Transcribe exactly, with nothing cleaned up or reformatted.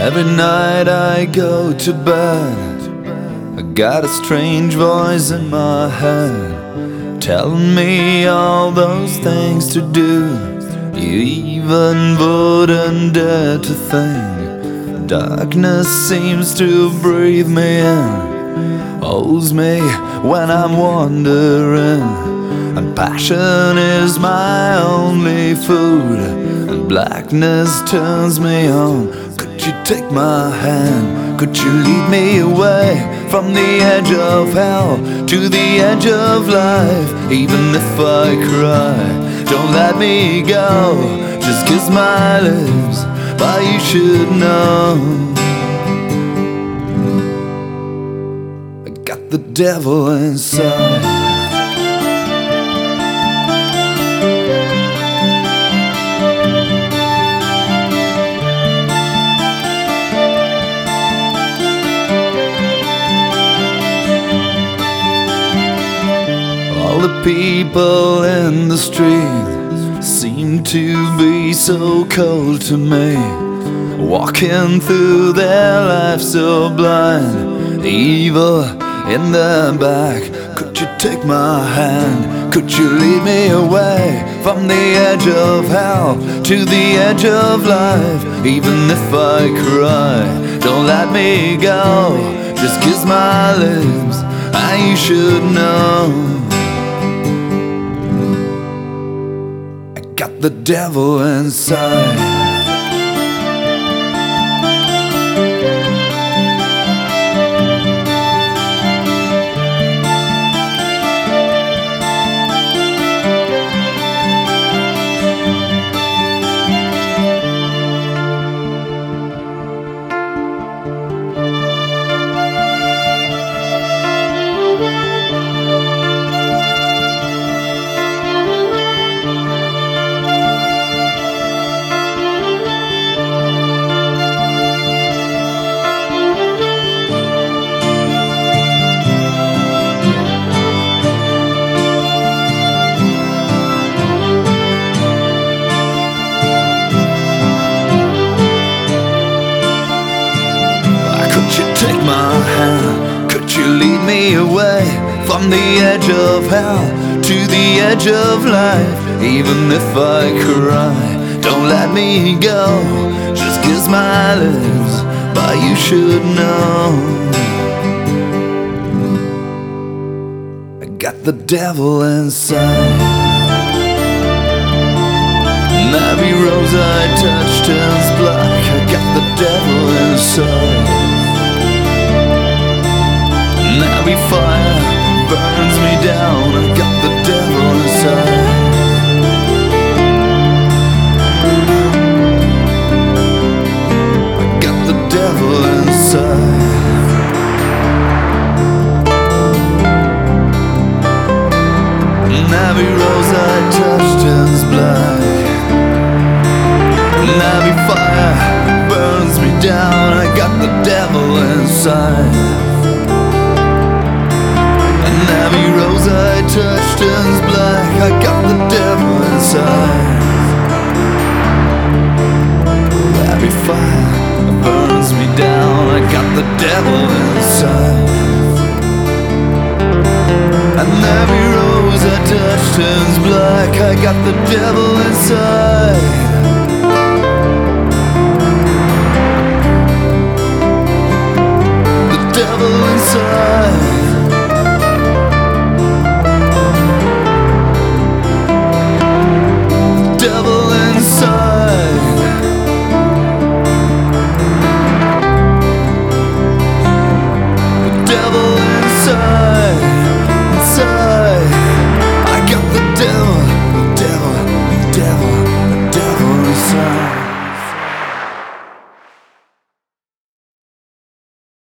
Every night I go to bed, I got a strange voice in my head, telling me all those things to do you even wouldn't dare to think. Darkness seems to breathe me in, holds me when I'm wandering, and passion is my only food, and blackness turns me on. Could you take my hand? Could you lead me away from the edge of hell to the edge of life? Even if I cry, don't let me go, just kiss my lips, but you should know I got the devil inside. All the people in the street seem to be so cold to me, walking through their life so blind, evil in their back. Could you take my hand? Could you lead me away from the edge of hell to the edge of life? Even if I cry, don't let me go, just kiss my lips, and you should know got the devil inside. Take my hand, could you lead me away from the edge of hell to the edge of life? Even if I cry, don't let me go, just kiss my lips, but you should know I got the devil inside. And every rose I touch turns black, I got the devil inside. And every fire burns me down, I got the devil inside. I got the devil inside. And every rose I touch turns black, and every fire burns me down, I got the devil inside. Every rose I touch turns black, I got the devil inside. Every fire burns me down, I got the devil inside. And every rose I touch turns black, I got the devil inside.